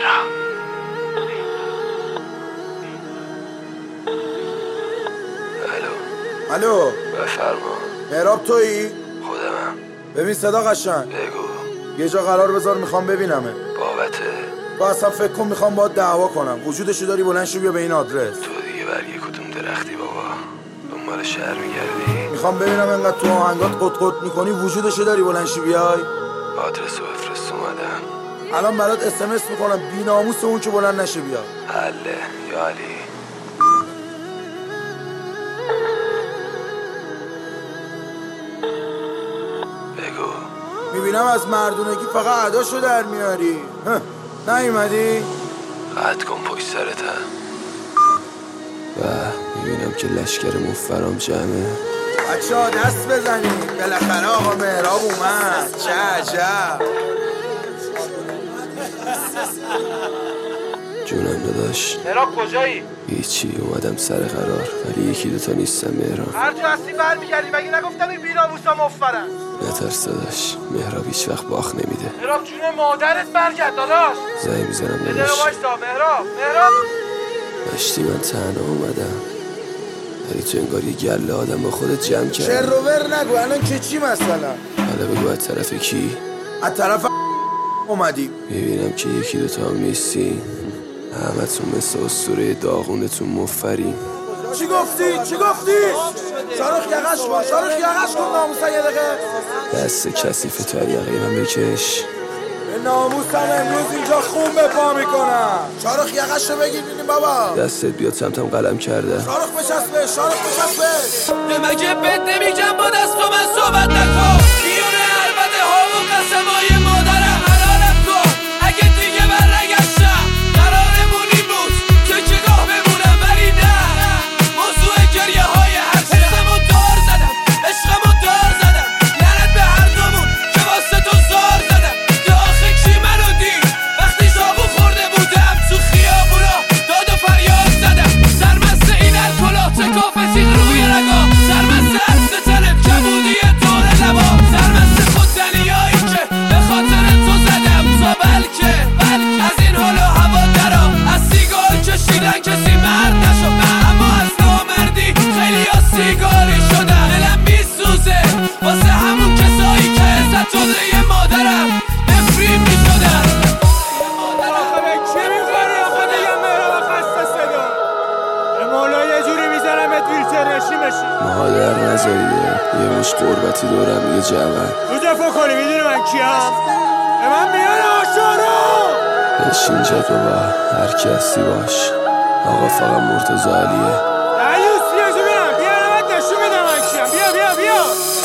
الو بفرما. مهراب تویی؟ خودمم. ببین صدا قشنگ بگو. یه جا قرار بذار میخوام ببینمه. بابته؟ تو اصلا فکر کن میخوام باید دعوا کنم. وجودشو داری بلند شو بیا به این آدرس. تو دیگه برگه کدوم درختی بابا؟ دنبال شهر میگردی؟ میخوام ببینم انقدر تو آهنگات قط میکنی وجودشو داری بلند شو بیای. آدرسو بفرست اومدم. الان برات اس میکنم بی‌ناموس اون که بلند نشه بیا. حله یا علی. بگو. میبینم از مردونگی فقط عداشو در میاری. نیومدی؟ قطع کن پشت سرتم. و میبینم که لشکر مفرام جمعه. بچه ها دست بزنید بالاخره آقا مهراب اومد. چه عجب. جونم داداش. مهراب کجایی؟ هیچی اومدم سر قرار ولی یکی دوتا نیستم مهراب. هر جا هستی برمیگردی مگه نگفتم این بی‌ناموسا مفرن؟ نترس داداش مهراب هیچ وقت باخت نمیده. مهراب جون مادرت برگرد داداش. زنگ میزنم یه دقیقه داداش. وایسا مهراب. داشتی من تنها اومدم ولی تو انگار یه گله آدم با خودت جمع کرد. چه روور نگو الان که چی مثلا؟ حالا بگو از طرف کی؟ از طرف اومدی. میبینم که یکی دوتا هم نیستی. همتون مثل اسطوره داغونتون مفری. چی گفتی؟ شارخ یقش کن ناموسا یه دقیقه. دست کثیف تو یقه من بکش. به ناموسم امروز اینجا خون به پا میکنم. شارخ یقش رو بگیر بینیم بابا. دستت بیاد سمتم قلم کرده. شارخ بچسبه. مگه بد نمیگم با دست و من صحبت نکن. بیونه البته ها و قسمای مادرم حلالم کن. اگه دیگه برنگشتم قرارمونی بود که گاه بمونم ولی نه. موضوع گریه های حسمو دار زدم عشقمو دار زدم. لعنت به هر دومون که واسه تو زار زدم. که آخه کی منو دید وقتی شابو خورده بودم تو خیابونا داد و فریاد زدم. سرمست این الکلا تکاف تیغ روی رگا. سرمست عرض تنم کبودی دور لبا. سرمست خودزنیایی که به خاطر تو زدم تا بلکه از این حال و هوا درام. از سیگار کشیدن کسی مرد نشد اما از نامردی خیلی ها سیگاری شدن. دلم میسوزه واسه همون کسایی که عزت جده مادرم نفرین میشدن. آخه به چی میخوری آخه دیگه مهراب خسته صدا. به مولا یه جوری میزنمت ویلچر بشی. مادر نزاییه یه مش قربتی دورم یه جوان. رو دفاع کنی میدونی من کیم؟ به من میان آشارو. بشین جد بابا هر کی هستی باش. آقا فقط مرتضی علیه. دریوس بیا جو بینم بیا نمت نشون میدم من کیم. بیا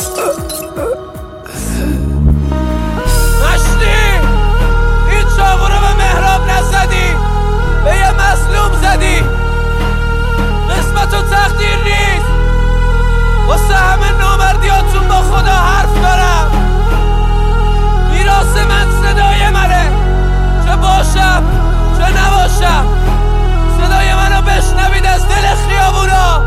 مشتی این چاقو رو به مهراب نزدی به یه مظلوم زدی. قسمت و تقدیر نیست واسه همه نامردیاتون با خدا حرف دارم. میراث من صدای منه چه باشم چه نباشم. صدای منو بشنوید از دل خیابونا.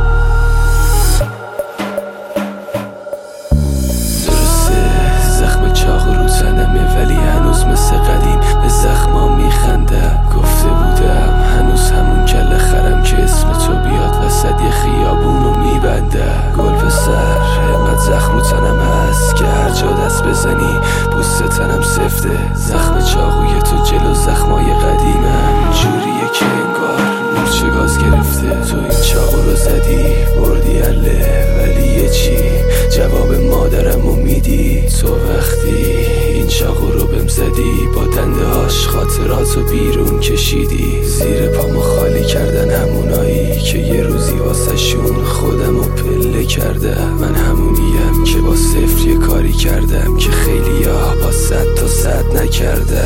درسته زخم چاقو رو تنمه ولی هنوز مثل قدیم به زخما میخندم. گفته بودم هنوز همون کله خرم که اسم تو بیاد وسط یه خیابونو میبنده. گل به سر اینقدر زخم رو تنم هست که هر جا دست بزنی پوست تنم سفته. زخم چاقوی تو جلو زخمای قدیمم جوریه که انگار مورچه گاز گرفته. تو این چاقو رو زدی بردی اله ولی یه چی جواب مادرمو میدی. تو وقتی این چاقو رو بهم زدی با دنده هاش خاطراتو بیرون کشیدی. زیر پامو خالی کردن همونایی که یه روزی واسه شون خودمو پله کرده. من همونیم که با صفر یه کاری کردم که خیلی ها با 100 تا 100 نکرده.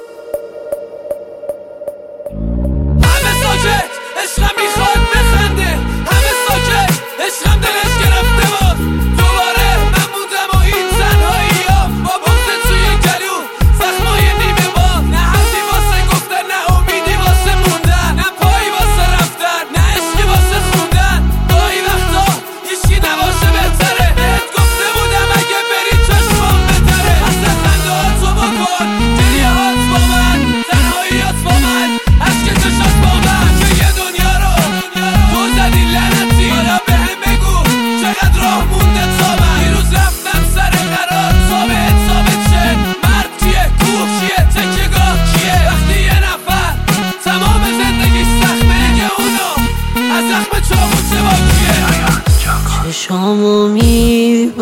همه ساکت عشقم میخواد بخنده. همه ساکت عشقم دلش گرفته بود. دوباره من موندم و این تنهایی ها با بغض توی گلو زخمای نیمه با. نه حرفی واسه گفتن نه امیدی واسه موندن. نه پایی واسه رفتن نه عشقی واسه خوندن. گاهی وقتا هیچکی نباشه بهتره. بهت گفته بودم اگه بری چشمام بتره. اصلا خنده ها تو بکن گریه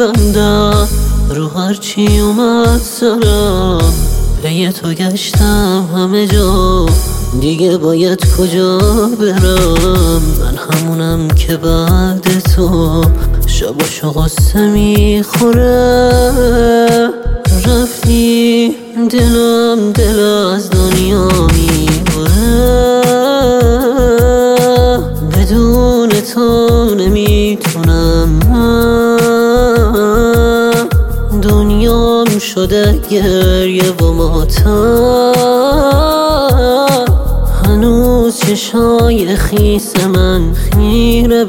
میبندم رو هرچی اومد سرم، پی تو گشتم همه جا، دیگه باید کجا برم؟ من همونم که بعد تو شباشو غصه میخوره. رفتی دلم دل از دنیا میبره، بدون تو نمیتونم. دنیام شده گریه و ماتم، هنوز چشای خیس من خیره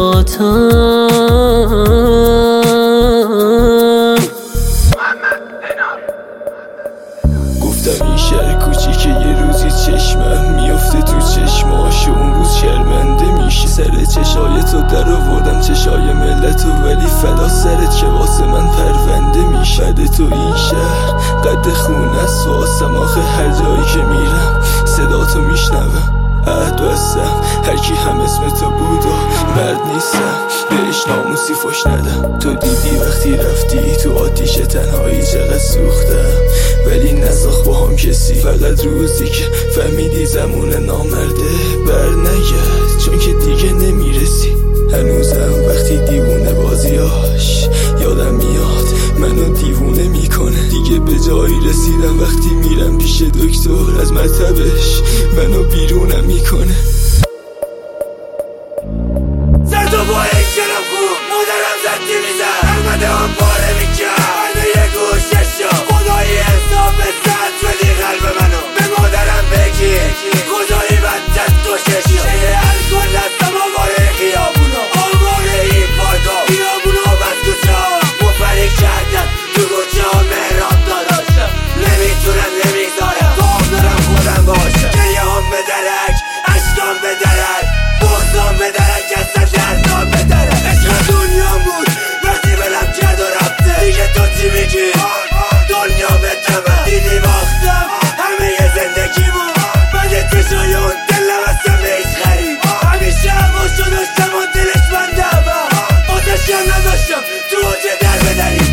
براتم. گفتم این شهر کوچیکه یه روزی چشمم میفته تو چشماش، اون روز شرمنده میشی. سر چشای تو در آوردم چشای ملتو، ولی فدا سرت که واسه من پرونده میشه. بعد تو این شهر قد خونه است واسم، آخه هر جایی که میرم صدا تو میشنوم. عهد بستم هرکی هم اسم تو بود و مرد نیستم، بهش ناموسی فش ندم. تو دیدی وقتی رفتی تو آتیش تنهایی چقدر سوختم، ولی نساخت با هم کسی. فقط روزی که فهمیدی زمون نامرده بر نگرد، چون که دیگه نمیرسی. هنوزم وقتی دیوونه بازیاش یادم میاد منو دیوونه میکنه. دیگه به جایی رسیدم وقتی میرم پیش دکتر از مطبش منو بیرونم میکنه. زد و با یک کلم خوب مادرم زد دیویزم، احمده هم پاره میکرد منو یه گوشه شد. خدایی حساب زد بدی قلب منو به مادرم بگی، خدایی بدت گوشه شد. چه الکل دستم آواره خیابونا، آواره این پارکا، خیابونا بس کوچه ها مفری کردن تو کوچه ها. مهراب داداشم نمیتونم نمیذارم گام دارم خودم باشم. گریه هم به درک، عشقام به درک، بغضام به درک، اصلا دردام به درک. عشق دنیا بود وقتی بلم کرد و رفته، دیگه تو چی میگی؟ دنیا به تمه دیدی باختم همه ی زندگی بود. بعد چشای اون دلم اصلا بهش غریب، همیشه هواشو داشتم و دلش بنده هم آتشم نداشتم تو اوجه در بدریم.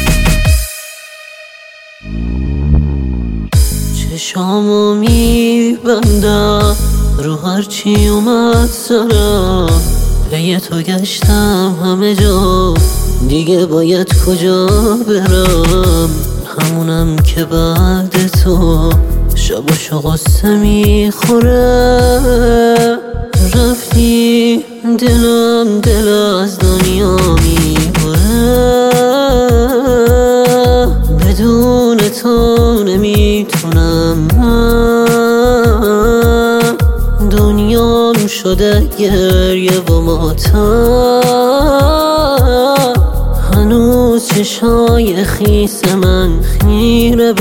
چشامو میبندم رو هرچی اومد سرم، پی تو گشتم همه جا، دیگه باید کجا برم؟ همونم که بعد تو شباشو غصه میخوره. رفتی دلم دل از دنیا میبره، بدون تو نمیتونم. دنیام شده گریه و ماتم، هنوز چشای خیس من خیره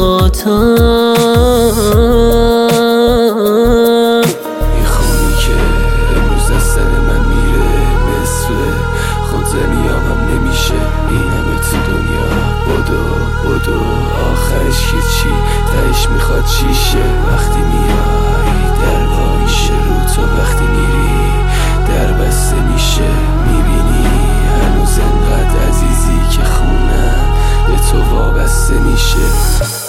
براتم. این خونی که امروز از سر من میره مثل خودزنی هم نمیشه. این همه تو دنیا بدو آخرش که چی؟ تهش میخواد چیشه؟ وقتی میای در وا میشه رو تو، وقتی میری در بسته میشه. میبینی هنوز انقدر عزیزی که خونم به تو وابسته میشه.